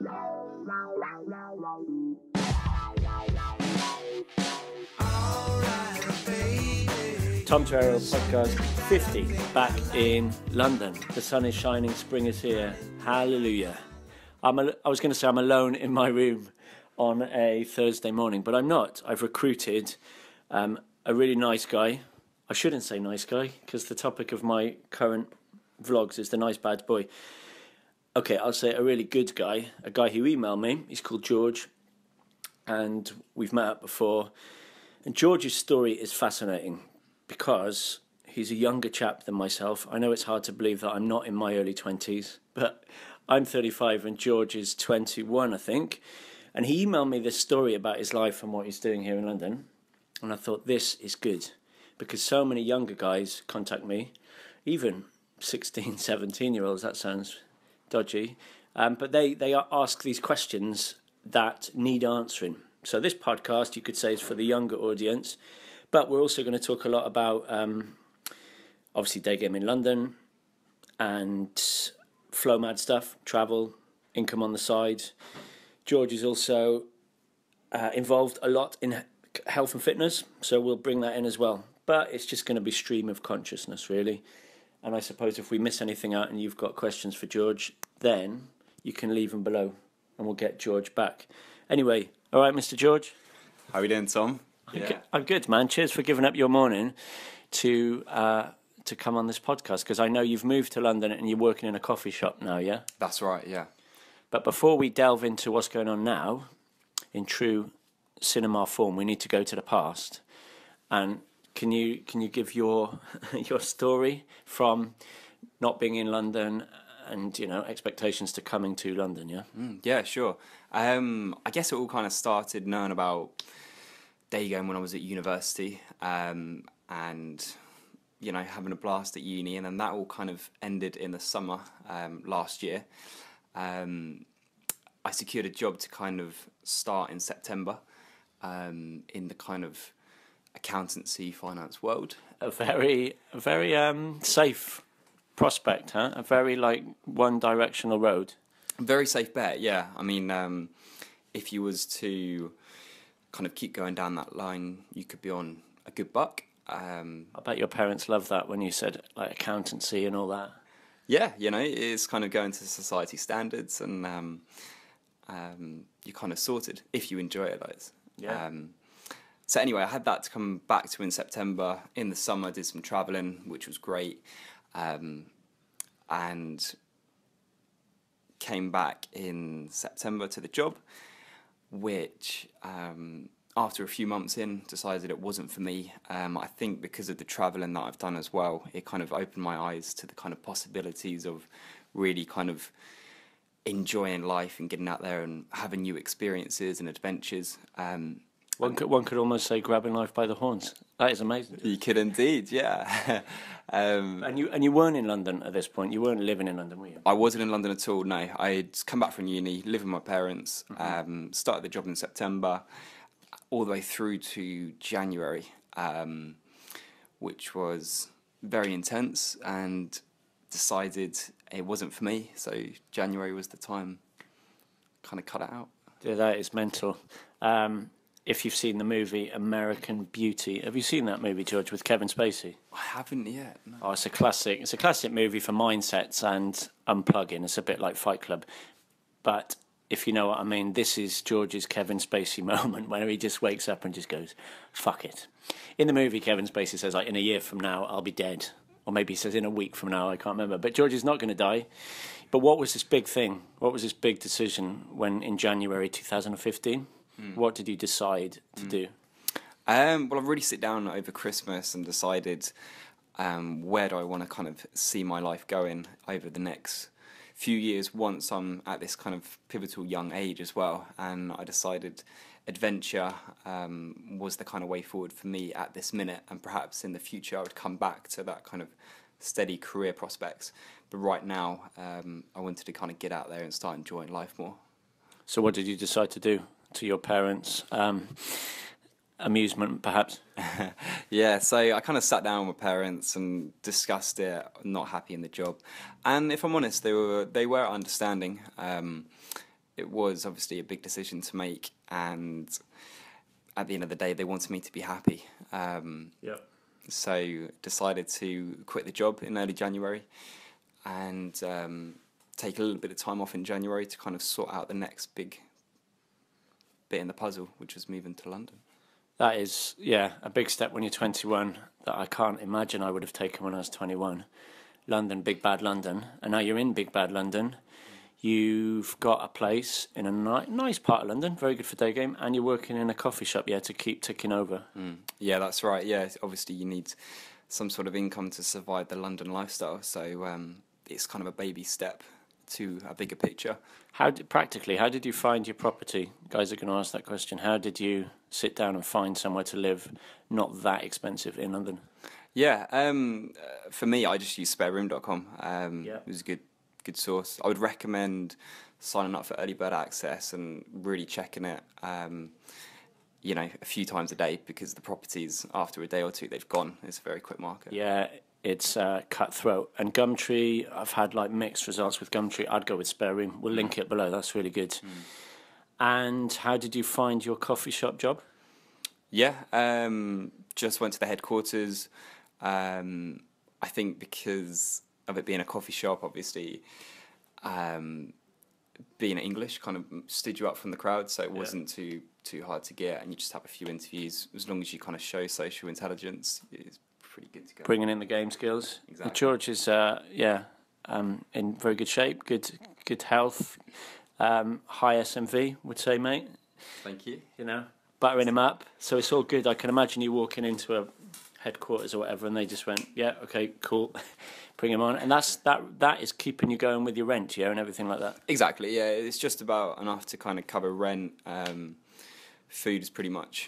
Tom Terrell, podcast 50, back in London. The sun is shining, spring is here. Hallelujah. I was going to say I'm alone in my room on a Thursday morning, but I'm not. I've recruited a really nice guy. I shouldn't say nice guy, because the topic of my current vlogs is the nice bad boy. Okay, I'll say a really good guy, a guy who emailed me. He's called George, and we've met up before. And George's story is fascinating, because he's a younger chap than myself. I know it's hard to believe that I'm not in my early 20s, but I'm 35 and George is 21, I think. And he emailed me this story about his life and what he's doing here in London. And I thought, this is good, because so many younger guys contact me, even 16, 17-year-olds, that sounds dodgy. But they ask these questions that need answering. So this podcast, you could say, is for the younger audience. But we're also going to talk a lot about, obviously, day game in London and flow mad stuff, travel, income on the side. George is also involved a lot in health and fitness, so we'll bring that in as well. But it's just going to be stream of consciousness, really. And I suppose if we miss anything out and you've got questions for George, then you can leave them below and we'll get George back. Anyway, all right, Mr. George? How are you doing, Tom? Yeah. I'm good, man. Cheers for giving up your morning to come on this podcast, because I know you've moved to London and you're working in a coffee shop now, yeah? That's right, yeah. But before we delve into what's going on now, in true cinema form, we need to go to the past. And can you give your story from not being in London and, you know, expectations to coming to London, yeah? Yeah, sure. I guess it all kind of started knowing about day game when I was at university, and you know, having a blast at uni, and then that all kind of ended in the summer last year. I secured a job to kind of start in September in the kind of accountancy finance world. A very safe prospect, huh? A very like one-directional road. Very safe bet, yeah. I mean, if you was to kind of keep going down that line, you could be on a good buck. I bet your parents love that when you said like accountancy and all that. Yeah, you know, it's kind of going to society standards, and you're kind of sorted if you enjoy it, like. Yeah. So anyway, I had that to come back to in September. In the summer, I did some travelling, which was great, and came back in September to the job, which after a few months in, decided it wasn't for me. I think because of the travelling that I've done as well, it kind of opened my eyes to the kind of possibilities of really kind of enjoying life and getting out there and having new experiences and adventures. One could almost say grabbing life by the horns. That is amazing. You could indeed, yeah. And you weren't in London at this point. You weren't living in London, were you? I wasn't in London at all. No, I'd come back from uni, lived with my parents. Started the job in September, all the way through to January, which was very intense, and decided it wasn't for me. So January was the time. Kind of cut it out. Yeah, that is mental. If you've seen the movie American Beauty, have you seen that movie, George, with Kevin Spacey? I haven't yet. No. Oh, it's a classic. It's a classic movie for mindsets and unplugging. It's a bit like Fight Club. But if you know what I mean, this is George's Kevin Spacey moment where he just wakes up and just goes, fuck it. In the movie, Kevin Spacey says, like, in a year from now, I'll be dead. Or maybe he says in a week from now, I can't remember. But George is not going to die. But what was this big thing? What was this big decision when in January 2015? What did you decide to do? Well, I've really sit down over Christmas and decided where do I want to kind of see my life going over the next few years once I'm at this kind of pivotal young age as well. And I decided adventure was the kind of way forward for me at this minute, and perhaps in the future I would come back to that kind of steady career prospects. But right now I wanted to kind of get out there and start enjoying life more. So what did you decide to do? To your parents' amusement, perhaps? Yeah, so I kind of sat down with my parents and discussed it, not happy in the job. And if I'm honest, they were understanding. it was obviously a big decision to make, and at the end of the day, they wanted me to be happy. Yeah. So decided to quit the job in early January, and take a little bit of time off in January to kind of sort out the next big bit in the puzzle, which was moving to London. That is, yeah, a big step when you're 21 that I can't imagine I would have taken when I was 21. London, big bad London, and now you're in big bad London. You've got a place in a nice part of London, very good for day game, and you're working in a coffee shop, yeah, to keep ticking over. Yeah, that's right. Yeah, obviously you need some sort of income to survive the London lifestyle, so it's kind of a baby step to a bigger picture. How did you find your property? Guys are going to ask that question. How did you sit down and find somewhere to live not that expensive in London? Yeah, for me, I just use spareroom.com. Yeah. It was a good source. I would recommend signing up for early bird access and really checking it, a few times a day, because the properties, after a day or two, they've gone. It's a very quick market. Yeah, it's cutthroat. And Gumtree, I've had like mixed results with Gumtree. I'd go with Spare Room. We'll link it below. That's really good. And how did you find your coffee shop job? Yeah, just went to the headquarters. I think because of it being a coffee shop, obviously, being English kind of stood you up from the crowd, so it wasn't too hard to get, and you just have a few interviews. As long as you kind of show social intelligence, it's pretty good to go. Bringing in the game skills. Exactly. George is, in very good shape, good health, high SMV, would say, mate. Thank you. You know, buttering him up, so it's all good. I can imagine you walking into a headquarters or whatever, and they just went, "Yeah, okay, cool, bring him on." And that is keeping you going with your rent, yeah, and everything like that. Exactly. Yeah, it's just about enough to kind of cover rent. Food is pretty much,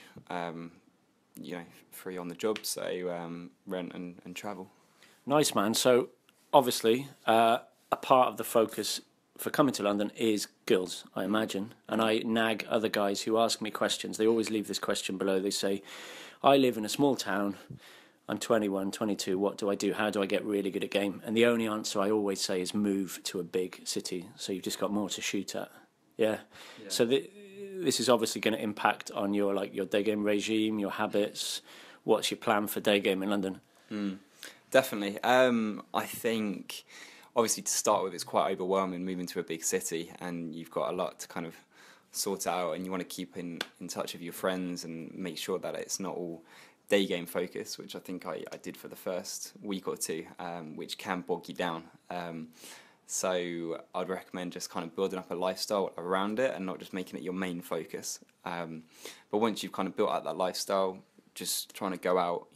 free on the job. So rent and travel. Nice, man. So obviously, a part of the focus for coming to London is girls, I imagine. And I nag other guys who ask me questions. They always leave this question below. They say, I live in a small town. I'm 21, 22. What do I do? How do I get really good at game? And the only answer I always say is move to a big city. So you've just got more to shoot at. Yeah. So this is obviously going to impact on your day game regime, your habits. What's your plan for day game in London? Definitely. I think, obviously, to start with, it's quite overwhelming moving to a big city, and you've got a lot to kind of sort out, and you want to keep in touch with your friends and make sure that it's not all day game focused, which I think I did for the first week or two, which can bog you down. So I'd recommend just kind of building up a lifestyle around it and not just making it your main focus. But once you've kind of built out that lifestyle, just trying to go out,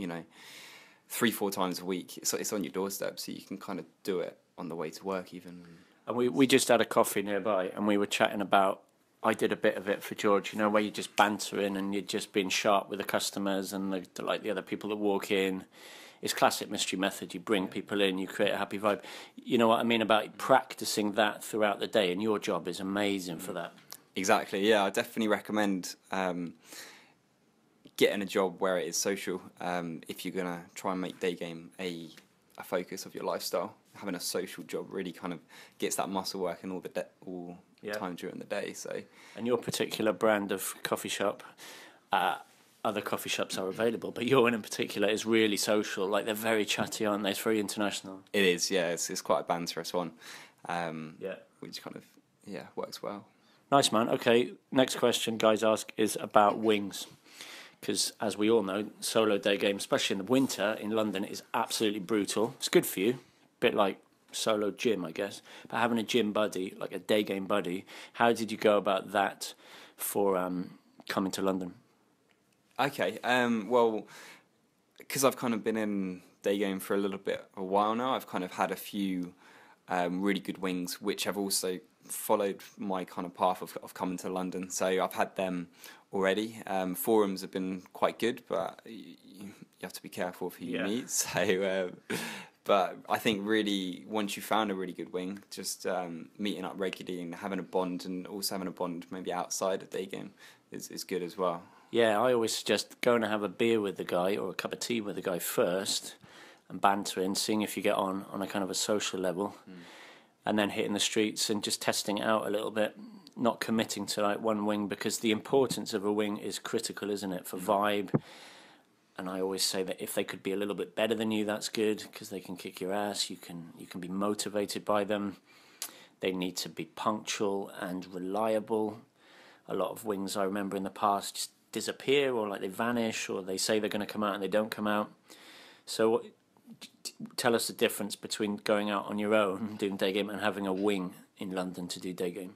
3-4 times a week, it's on your doorstep, so you can kind of do it on the way to work even. And we just had a coffee nearby, and we were chatting about, I did a bit of it for George, where you're just bantering and you're just being sharp with the customers and the other people that walk in. It's classic Mystery Method. You bring people in, you create a happy vibe. You know what I mean about practicing that throughout the day, and your job is amazing for that. Exactly, yeah. I definitely recommend getting a job where it is social. If you're going to try and make day game a focus of your lifestyle, having a social job really kind of gets that muscle working all time during the day. So, and your particular brand of coffee shop, other coffee shops are available, but your one in particular is really social. Like, they're very chatty, aren't they? It's very international. It is, yeah. It's quite a banterous one. Which kind of works well. Nice, man. Okay, next question guys ask is about wings. Because, as we all know, solo day game, especially in the winter in London, is absolutely brutal. It's good for you, a bit like solo gym, I guess. But having a gym buddy, like a day game buddy, how did you go about that for coming to London? Okay, well, because I've kind of been in day game for a while now, I've kind of had a few really good wings, which have also followed my kind of path of coming to London. So I've had them already. Forums have been quite good, but you have to be careful of who you meet. So, but I think really once you found a really good wing, just meeting up regularly and having a bond, and also having a bond maybe outside of day game is good as well. Yeah, I always suggest going to have a beer with the guy or a cup of tea with the guy first and bantering, seeing if you get on a kind of a social level, and then hitting the streets and just testing it out a little bit. not committing to like one wing, because the importance of a wing is critical, isn't it, for vibe. And I always say that if they could be a little bit better than you, that's good, because they can kick your ass. You can be motivated by them. They need to be punctual and reliable. A lot of wings I remember in the past just disappear, or like they vanish, or they say they're going to come out and they don't come out. So tell us the difference between going out on your own doing day game and having a wing in London to do day game.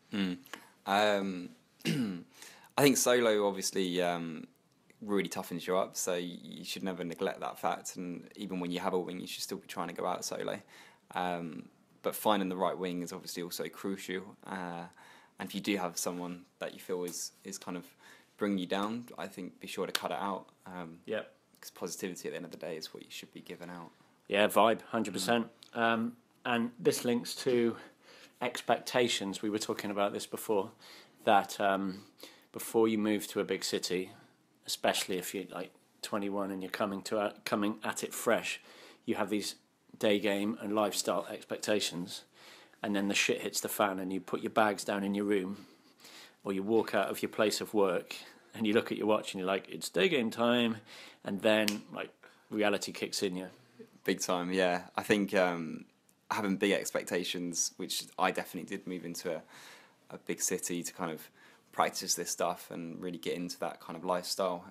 I think solo obviously really toughens you up, so you should never neglect that fact. And even when you have a wing, you should still be trying to go out solo. But finding the right wing is obviously also crucial. And if you do have someone that you feel is kind of bringing you down, I think be sure to cut it out. Yeah. Because positivity at the end of the day is what you should be giving out. Yeah, vibe, 100%. And this links to expectations. We were talking about this before, that before you move to a big city, especially if you're like 21 and you're coming at it fresh, you have these day game and lifestyle expectations, and then the shit hits the fan and you put your bags down in your room, or you walk out of your place of work and you look at your watch and you're like, it's day game time, and then like reality kicks in you. Big time, yeah. I think having big expectations, which I definitely did move into a big city to kind of practice this stuff and really get into that kind of lifestyle.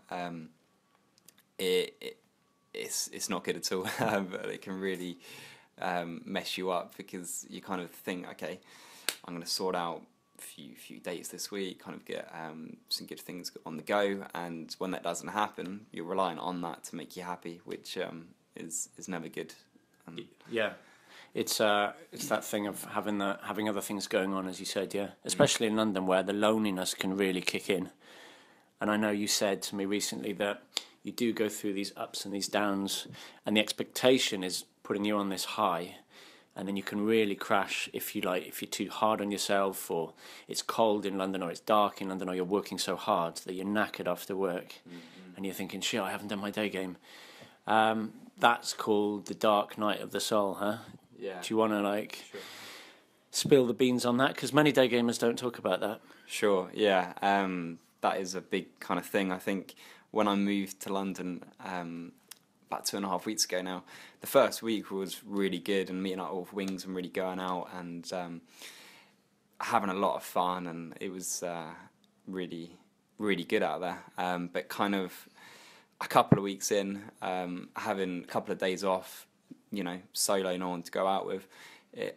It's not good at all. It can really mess you up, because you kind of think, okay, I'm going to sort out a few dates this week, kind of get some good things on the go, and when that doesn't happen, you're relying on that to make you happy, which is never good. Yeah. It's that thing of having other things going on, as you said, yeah. Especially in London, where the loneliness can really kick in. And I know you said to me recently that you do go through these ups and these downs, and the expectation is putting you on this high, and then you can really crash if you're too hard on yourself, or it's cold in London, or it's dark in London, or you're working so hard that you're knackered after work, and you're thinking, shit, I haven't done my day game. That's called the dark night of the soul, huh? Yeah. Do you want to spill the beans on that? Because many day gamers don't talk about that. Sure, yeah. That is a big kind of thing. I think when I moved to London about 2.5 weeks ago now, the first week was really good, and meeting up with wings and really going out and having a lot of fun, and it was really, really good out there. But kind of a couple of weeks in, having a couple of days off, solo, no one to go out with, it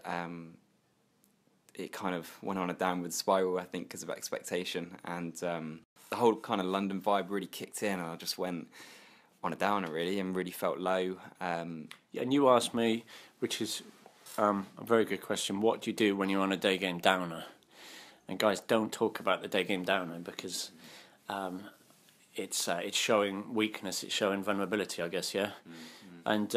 kind of went on a downward spiral, I think, because of expectation, and the whole kind of London vibe really kicked in, and I just went on a downer, really, and really felt low. And you asked me, which is a very good question, what do you do when you're on a day game downer? And guys, don't talk about the day game downer, because it's showing weakness, it's showing vulnerability, I guess, yeah? And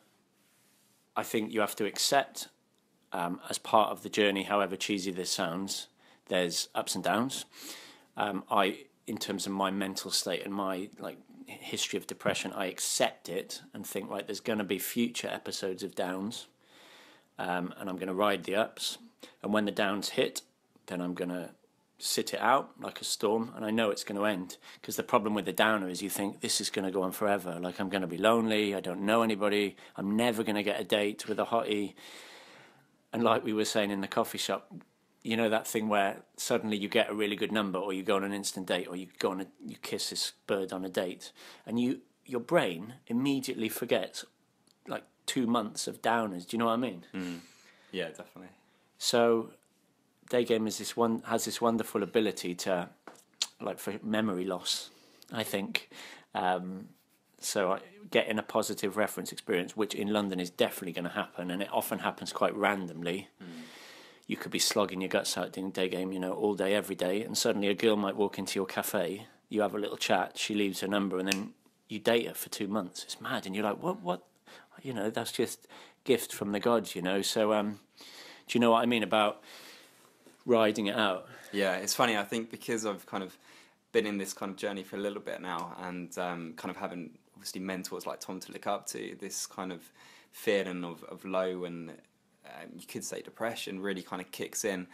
I think you have to accept, as part of the journey, however cheesy this sounds, there's ups and downs. In terms of my mental state and my history of depression, I accept it and think, right, there's going to be future episodes of downs, and I'm going to ride the ups. And when the downs hit, then I'm going to sit it out like a storm, and I know it's going to end, because the problem with the downer is you think this is going to go on forever, like I'm going to be lonely, I don't know anybody, I'm never going to get a date with a hottie. And like we were saying in the coffee shop, you know that thing where suddenly you get a really good number, or you go on an instant date, or you kiss this bird on a date, and your brain immediately forgets 2 months of downers. Do you know what I mean? Yeah, definitely. So day game has this wonderful ability to, for memory loss, I think. So getting a positive reference experience, which in London is definitely going to happen, and it often happens quite randomly. You could be slogging your guts out doing day game, all day, every day, and suddenly a girl might walk into your cafe, you have a little chat, she leaves her number, and then you date her for 2 months. It's mad, and you're like, what? That's just gift from the gods, So do you know what I mean about riding it out? Yeah, it's funny, I think, because I've kind of been in this kind of journey for a little bit now, and kind of having obviously mentors like Tom to look up to, this kind of feeling of low and you could say depression really kind of kicks in.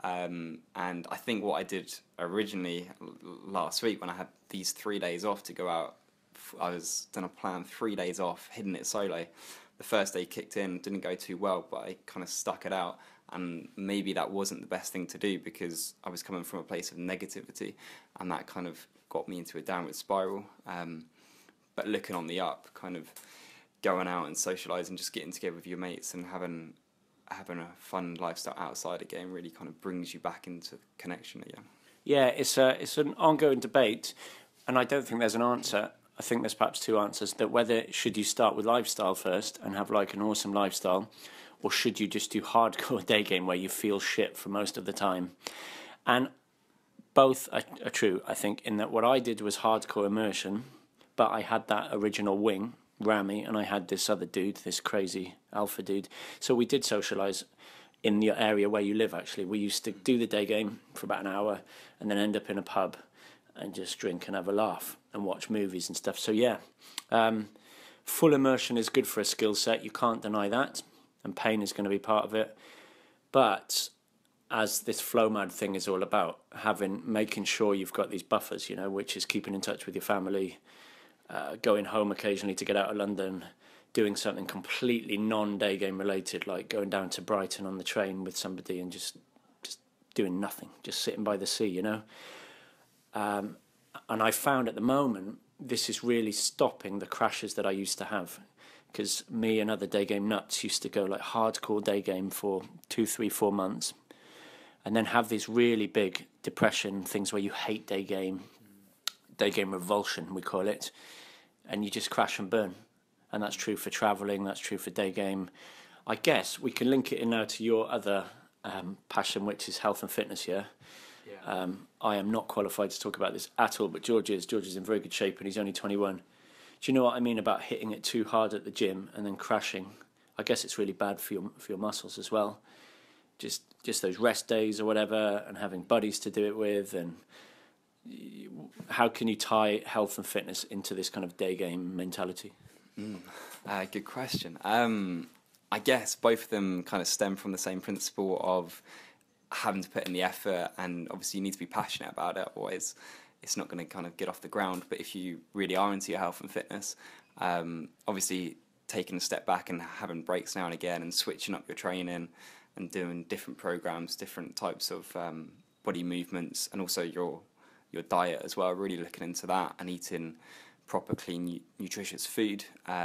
And I think what I did originally last week when I had these 3 days off to go out, I was going to plan 3 days off, hitting it solo. The first day kicked in, didn't go too well, but I kind of stuck it out. And maybe that wasn't the best thing to do because I was coming from a place of negativity, and that kind of got me into a downward spiral. But looking on the up, kind of going out and socialising, just getting together with your mates and having a fun lifestyle outside again really kind of brings you back into connection again. Yeah, it's an ongoing debate, and I don't think there's an answer. I think there's perhaps two answers, that whether should you start with lifestyle first and have like an awesome lifestyle, or should you just do hardcore day game where you feel shit for most of the time. And both are true, I think, in that what I did was hardcore immersion, but I had that original wing, Rami, and I had this other dude, this crazy alpha dude. So we did socialise in the area where you live, actually. We used to do the day game for about an hour and then end up in a pub and just drink and have a laugh and watch movies and stuff. So yeah, full immersion is good for a skill set. You can't deny that, and pain is going to be part of it. But as this flow mad thing is all about, making sure you've got these buffers, you know, which is keeping in touch with your family, going home occasionally to get out of London, doing something completely non-day game related, like going down to Brighton on the train with somebody and just doing nothing, just sitting by the sea, you know. And I found at the moment this is really stopping the crashes that I used to have, because me and other day game nuts used to go like hardcore day game for 2, 3, 4 months, and then have these really big depression things where you hate day game revulsion, we call it, and you just crash and burn. And that's true for travelling, that's true for day game. I guess we can link it in now to your other passion, which is health and fitness, yeah? Yeah. I am not qualified to talk about this at all, but George is. George is in very good shape and he's only 21. Do you know what I mean about hitting it too hard at the gym and then crashing? I guess it's really bad for your muscles as well. Just those rest days or whatever, and having buddies to do it with. And how can you tie health and fitness into this kind of day game mentality? Good question. I guess both of them kind of stem from the same principle of having to put in the effort, and obviously you need to be passionate about it, otherwise it's not going to kind of get off the ground. But if you really are into your health and fitness, obviously taking a step back and having breaks now and again and switching up your training and doing different programs, different types of body movements, and also your diet as well, really looking into that and eating proper, clean, nutritious food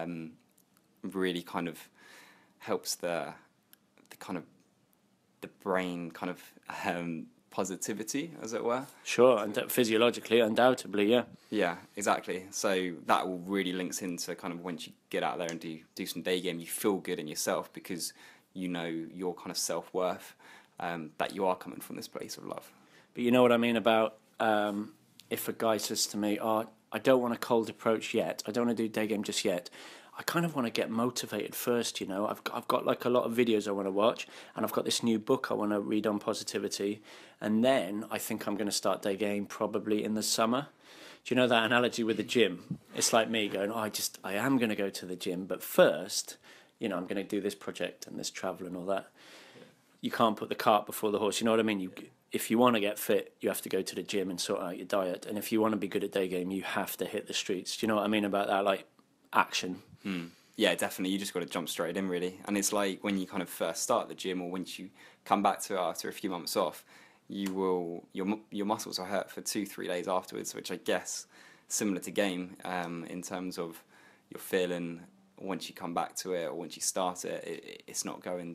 really kind of helps the kind of the brain kind of positivity, as it were. Sure, and physiologically, undoubtedly, yeah. Yeah, exactly. So that will really links into kind of once you get out there and do some day game, you feel good in yourself because you know your kind of self-worth, that you are coming from this place of love. But you know what I mean about if a guy says to me, "Oh, I don't want a cold approach yet. I don't want to do day game just yet. I kind of want to get motivated first, you know. I've got like a lot of videos I want to watch, and I've got this new book I want to read on positivity, and then I think I'm going to start day game probably in the summer." Do you know that analogy with the gym? It's like me going, "Oh, I am going to go to the gym, but first, you know, I'm going to do this project and this travel and all that." Yeah. You can't put the cart before the horse. You know what I mean? If you want to get fit, you have to go to the gym and sort out your diet. And if you want to be good at day game, you have to hit the streets. Do you know what I mean about that? Like action. Yeah, definitely. You just got to jump straight in, really. And it's like when you kind of first start the gym, or once you come back to it after a few months off, your muscles are hurt for 2-3 days afterwards, which I guess similar to game in terms of your feeling once you come back to it or once you start it, it's not going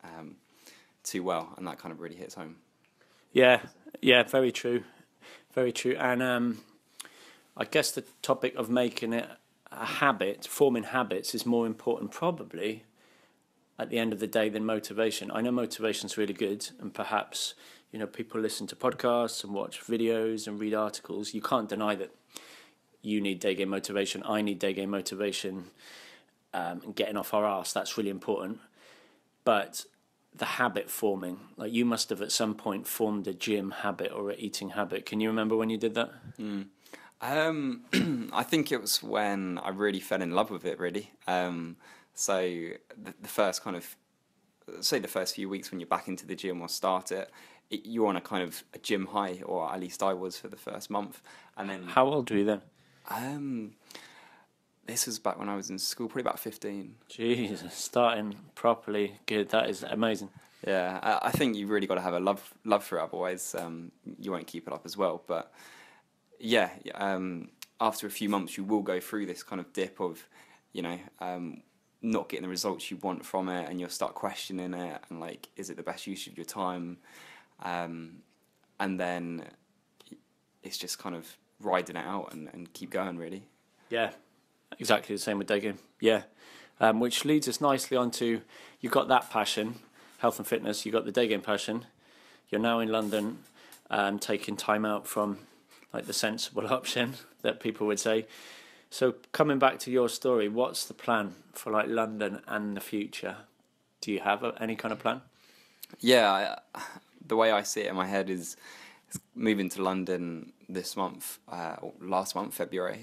too well, and that kind of really hits home. Yeah, very true, very true. And I guess the topic of making it a habit, forming habits, is more important probably at the end of the day than motivation. I know motivation's really good, and perhaps, you know, people listen to podcasts and watch videos and read articles. You can't deny that you need day game motivation. I need day game motivation, and getting off our arse. That's really important. But the habit forming, like you must have at some point formed a gym habit or an eating habit. Can you remember when you did that? I think it was when I really fell in love with it, really. So the first kind of, say the first few weeks when you're back into the gym or start it, you're on a kind of a gym high, or at least I was for the first month. And then How old were you then? This was back when I was in school, probably about 15. Jesus, starting properly good. That is amazing. Yeah, I think you've really got to have a love for it, otherwise you won't keep it up as well. But yeah, after a few months, you will go through this kind of dip of, not getting the results you want from it, and you'll start questioning it, and like, is it the best use of your time? And then it's just kind of riding it out and keep going, really. Yeah, exactly the same with day game. Yeah, which leads us nicely onto, you've got that passion, health and fitness. You've got the day game passion. You're now in London, taking time out from like the sensible option that people would say. So coming back to your story, what's the plan for like London and the future? Do you have any kind of plan? Yeah, the way I see it in my head is moving to London this month, or last month, February,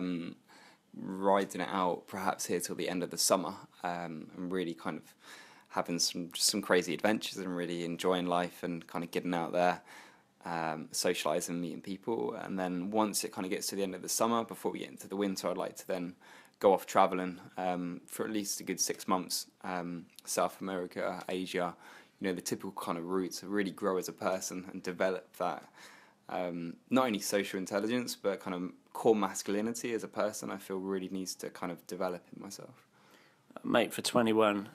riding it out perhaps here till the end of the summer, and really kind of having some crazy adventures and really enjoying life and kind of getting out there, socialising, meeting people. And then once it kind of gets to the end of the summer, before we get into the winter, I'd like to then go off travelling for at least a good 6 months, South America, Asia, the typical kind of routes, to really grow as a person and develop that, not only social intelligence, but kind of core masculinity as a person. I feel really needs to kind of develop in myself. Mate, for 21,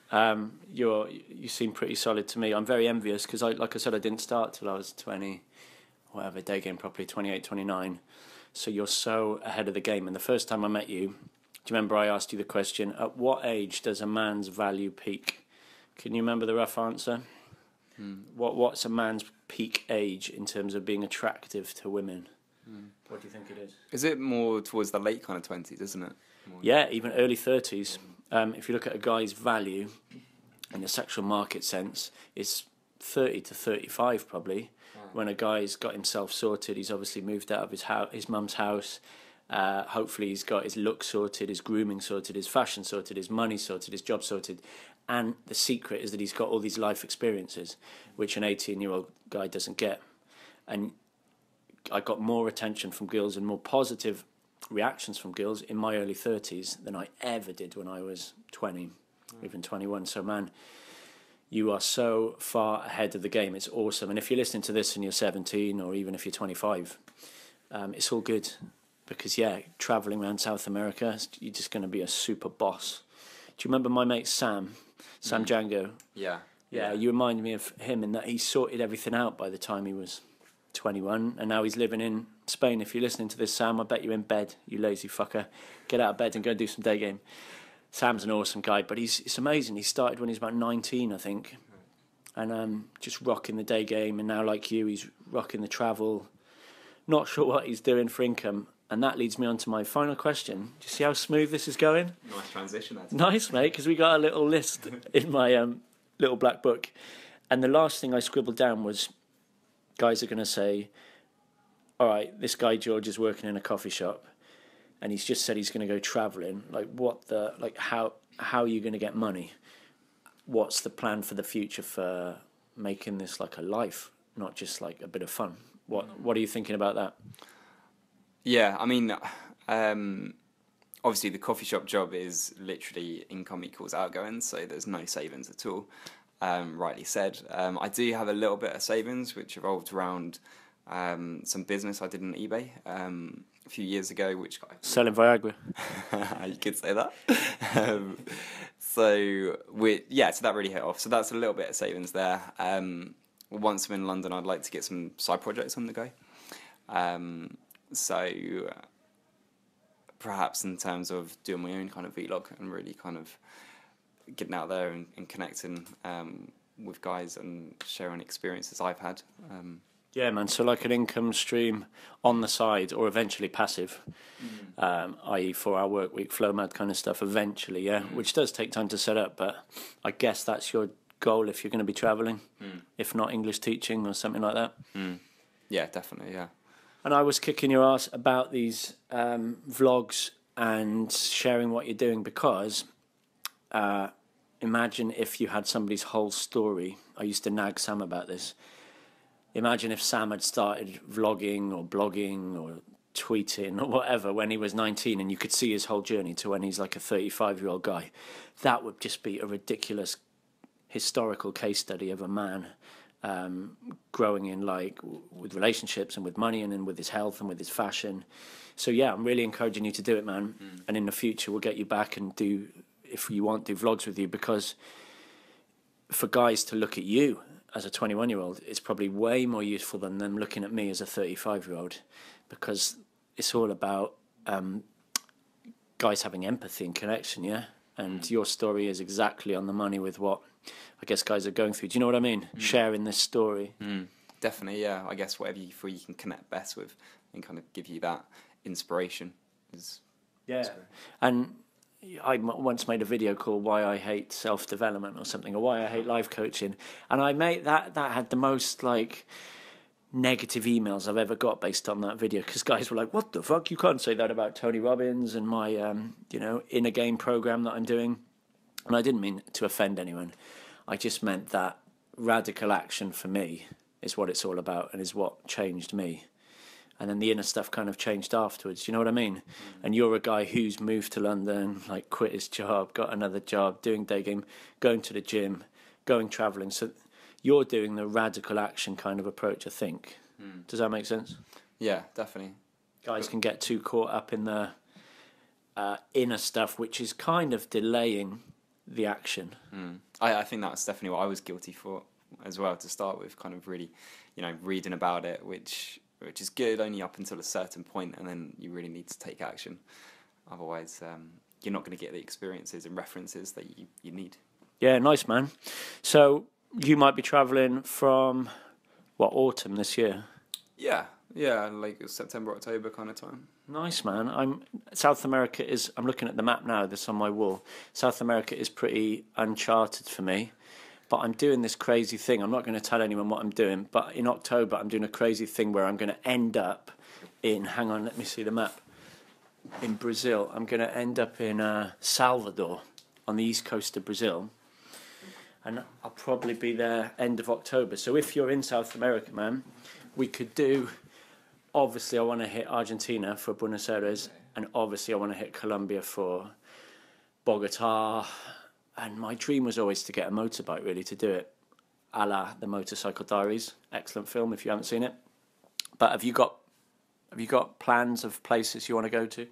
you seem pretty solid to me. I'm very envious because, like I said, I didn't start till I was 20, whatever, day game properly, 28, 29. So you're so ahead of the game. And the first time I met you, do you remember I asked you the question, at what age does a man's value peak? Can you remember the rough answer? What's a man's peak age in terms of being attractive to women? What do you think it is? Is it more towards the late kind of 20s, isn't it? Yeah, even early 30s. If you look at a guy's value in the sexual market sense, it's 30 to 35 probably. When a guy's got himself sorted, he's obviously moved out of his mum's house. Hopefully he's got his look sorted, his grooming sorted, his fashion sorted, his money sorted, his job sorted. And the secret is that he's got all these life experiences, which an 18-year-old guy doesn't get. And I got more attention from girls and more positive reactions from girls in my early 30s than I ever did when I was 20, even 21. So, man, you are so far ahead of the game. It's awesome. And if you're listening to this and you're 17, or even if you're 25, it's all good. Because, yeah, travelling around South America, you're just going to be a super boss. Do you remember my mate Sam Django? Yeah. Yeah, you remind me of him in that he sorted everything out by the time he was 21, and now he's living in Spain. If you're listening to this, Sam, I bet you're in bed, you lazy fucker. Get out of bed and go and do some day game. Sam's an awesome guy, but it's amazing. He started when he was about 19, I think, and just rocking the day game, and now, like you, he's rocking the travel. Not sure what he's doing for income. And that leads me on to my final question. Do you see how smooth this is going? Nice transition. Nice, mate, because we got a little list in my little black book. And the last thing I scribbled down was, guys are going to say, all right, this guy George is working in a coffee shop and he's just said he's going to go travelling. How are you going to get money? What's the plan for the future for making this like a life, not just like a bit of fun? What are you thinking about that? Yeah, I mean, obviously the coffee shop job is literally income equals outgoing, so there's no savings at all, rightly said. I do have a little bit of savings, which revolved around some business I did on eBay a few years ago, which selling Viagra. You could say that. So that really hit off. So that's a little bit of savings there. Once I'm in London, I'd like to get some side projects on the go. So perhaps in terms of doing my own kind of vlog and really kind of getting out there and connecting with guys and sharing experiences I've had. Yeah, man. So like an income stream on the side, or eventually passive, i.e. 4-hour work week, flow mad kind of stuff. Eventually, yeah, which does take time to set up, but I guess that's your goal if you're going to be travelling, if not English teaching or something like that. Yeah, definitely. Yeah. And I was kicking your ass about these vlogs and sharing what you're doing because imagine if you had somebody's whole story. I used to nag Sam about this. imagine if Sam had started vlogging or blogging or tweeting or whatever when he was 19, and you could see his whole journey to when he's like a 35-year-old guy. That would just be a ridiculous historical case study of a man growing in, like, with relationships and with money and then with his health and with his fashion. So yeah, I'm really encouraging you to do it, man. And in the future we'll get you back and do, if you want, do vlogs with you, because for guys to look at you as a 21-year-old, it's probably way more useful than them looking at me as a 35-year-old, because it's all about guys having empathy and connection, yeah? And your story is exactly on the money with what I guess guys are going through. Do you know what I mean? Sharing this story. Definitely, yeah. I guess whatever you feel you can connect best with and kind of give you that inspiration is... Yeah. And I once made a video called Why I Hate Self-Development or something, or Why I Hate Life Coaching. And I made that had the most, like, negative emails I've ever got based on that video, because guys were like, what the fuck? You can't say that about Tony Robbins and my, inner game program that I'm doing. And I didn't mean to offend anyone. I just meant that radical action for me is what it's all about and is what changed me. And then the inner stuff kind of changed afterwards. You know what I mean? And you're a guy who's moved to London, like quit his job, got another job, doing day game, going to the gym, going travelling. So you're doing the radical action kind of approach, I think. Does that make sense? Yeah, definitely. Guys can get too caught up in the inner stuff, which is kind of delaying the action. I think that's definitely what I was guilty for as well, to start with, kind of really, reading about it, which is good only up until a certain point, and then you really need to take action. Otherwise, you're not going to get the experiences and references that you need. Yeah, nice, man. So you might be travelling from, autumn this year? Yeah, like September, October kind of time. Nice, man. South America is, I'm looking at the map now, this on my wall. South America is pretty uncharted for me, but I'm doing this crazy thing. I'm not going to tell anyone what I'm doing, but in October I'm doing a crazy thing where I'm going to end up in, hang on, let me see the map, in Brazil. I'm going to end up in Salvador, on the east coast of Brazil, and I'll probably be there end of October. So if you're in South America, man, we could do... Obviously, I want to hit Argentina for Buenos Aires, and obviously I want to hit Colombia for Bogota. And my dream was always to get a motorbike, really, to do it, a la The Motorcycle Diaries. Excellent film if you haven't seen it. But have you got plans of places you want to go to?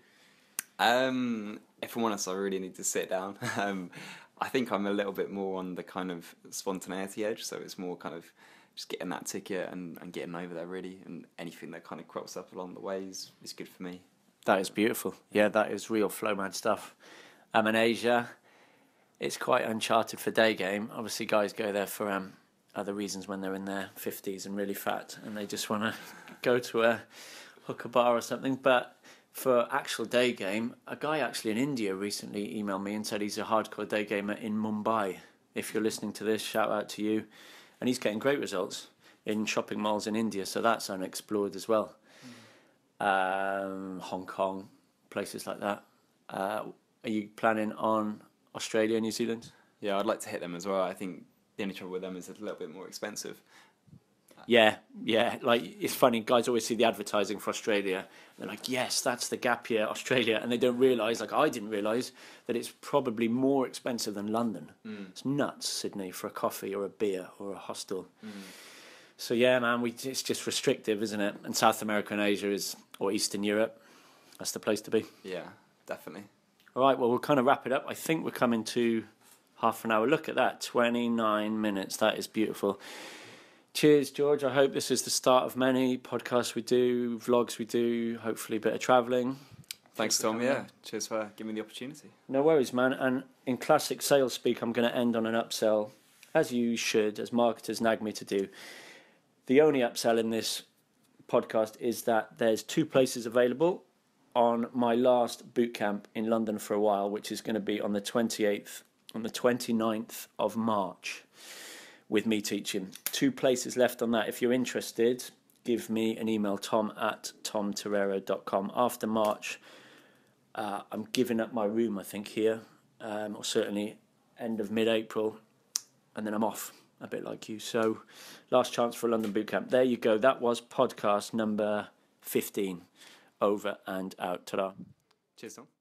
If I'm honest, I really need to sit down. I think I'm a little bit more on the kind of spontaneity edge, so it's more kind of just getting that ticket and getting over there, really, and anything that kind of crops up along the way is good for me. That is beautiful. Yeah, that is real flow mad stuff. In Asia, it's quite uncharted for day game. Obviously, guys go there for other reasons when they're in their 50s and really fat, and they just want to go to a hookah bar or something. But for actual day game, a guy actually in India recently emailed me and said he's a hardcore day gamer in Mumbai. If you're listening to this, shout out to you. And he's getting great results in shopping malls in India, so that's unexplored as well. Hong Kong, places like that. Are you planning on Australia, New Zealand? Yeah, I'd like to hit them as well. I think the only trouble with them is it's a little bit more expensive. Yeah. Like, it's funny, guys always see the advertising for Australia. They're like, yes, that's the gap year, Australia. And they don't realise, like I didn't realise, that it's probably more expensive than London. It's nuts, Sydney, for a coffee or a beer or a hostel. So yeah, man, it's just restrictive, isn't it? And South America and Asia or Eastern Europe, that's the place to be. Yeah, definitely. All right, well, we'll kind of wrap it up. I think we're coming to half an hour. Look at that, 29 minutes. That is beautiful. Cheers, George. I hope this is the start of many podcasts we do, vlogs we do, hopefully a bit of travelling. Thanks, Tom. Yeah, cheers for giving me the opportunity. No worries, man. And in classic sales speak, I'm going to end on an upsell, as you should, as marketers nag me to do. The only upsell in this podcast is that there's 2 places available on my last boot camp in London for a while, which is going to be on the 28th and the 29th of March. With me teaching. 2 places left on that. If you're interested, give me an email, tom@tomtorero.com. After March, I'm giving up my room, I think, here, or certainly end of mid-April, and then I'm off. a bit like you. So, last chance for a London boot camp. There you go. That was podcast number 15. Over and out. Ta-da. Cheers, Tom.